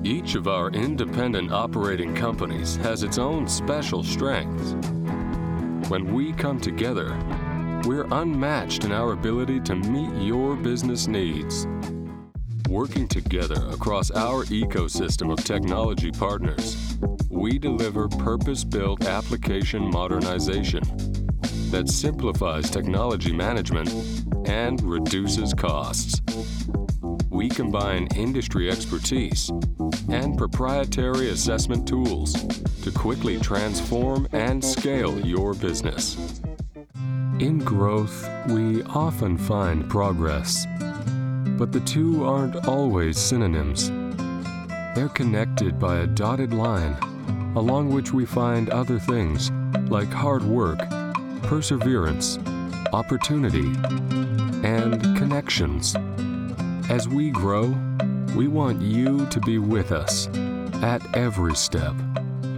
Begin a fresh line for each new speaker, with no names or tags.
Each of our independent operating companies has its own special strengths. When we come together, we're unmatched in our ability to meet your business needs. Working together across our ecosystem of technology partners, we deliver purpose-built application modernization that simplifies technology management and reduces costs. We combine industry expertise and proprietary assessment tools to quickly transform and scale your business. In growth, we often find progress, but the two aren't always synonyms. They're connected by a dotted line, along which we find other things like hard work, perseverance, opportunity, and connections. As we grow, we want you to be with us at every step.